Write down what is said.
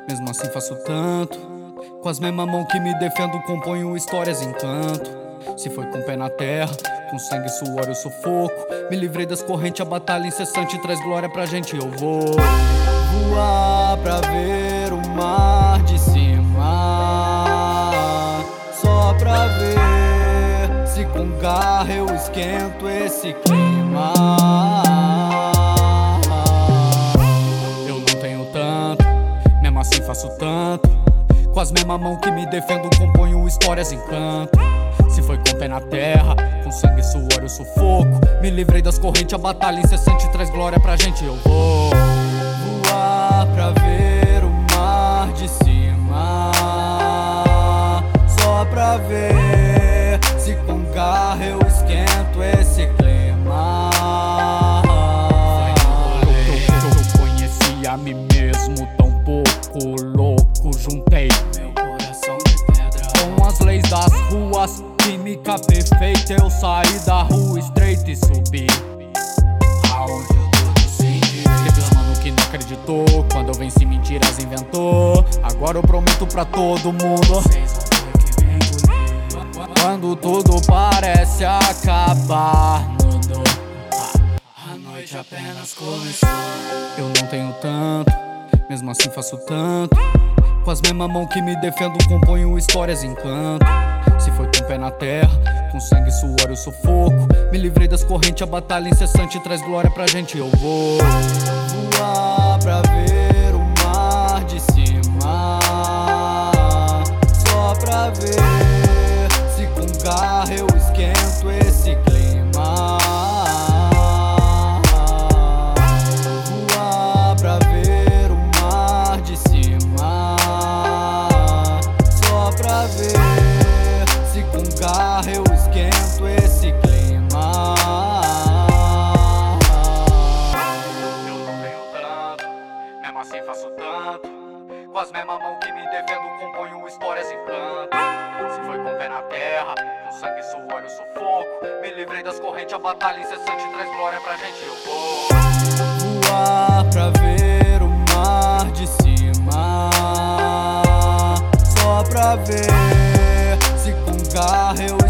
Mesmo assim faço tanto. Com as mesmas mãos que me defendo, componho histórias em canto. Se foi com o pé na terra, com sangue, suor e sufoco, me livrei das correntes, a batalha incessante traz glória pra gente. Eu vou voar pra ver o mar de cima, só pra ver se com garra eu esquento esse clima. Eu não tenho tanto, mesmo assim faço tanto. Com as mesmas mãos que me defendo, componho histórias em canto. Se foi com o pé na terra, com sangue, suor e sufoco, me livrei das correntes, a batalha incessante traz glória pra gente. Eu vou voar pra ver o mar de cima, só pra ver se com garra eu esquento esse clima. Eu conheci a mim mesmo tão pouco louco, juntei meu coração de pedra com as leis das ruas. Química perfeita, eu saí da rua estreita e subi aonde eu tô senti. Teve os mano que não acreditou, quando eu venci mentiras inventou. Agora eu prometo pra todo mundo, vocês vão ter que me engolir. Quando tudo parece acabar, mudou, a noite apenas começou. Eu não tenho tanto, mesmo assim faço tanto. Com as mesmas mãos que me defendo, componho histórias em canto. Se foi com o pé na terra, com sangue, suor e sufoco, me livrei das correntes, a batalha incessante traz glória pra gente. Eu vou voar pra ver o mar de cima, só pra ver se com garra eu esquento esse clima. Voar pra ver o mar de cima, só pra ver se com garra eu esquento esse clima. Eu não tenho tanto, mesmo assim faço tanto. Com as mesmas mãos que me defendo, componho histórias em canto. Se foi com o pé na terra, com sangue, suor e sufoco, me livrei das correntes, a batalha incessante traz glória pra gente. Eu vou voar pra ver o mar de cima, só pra ver se com garra eu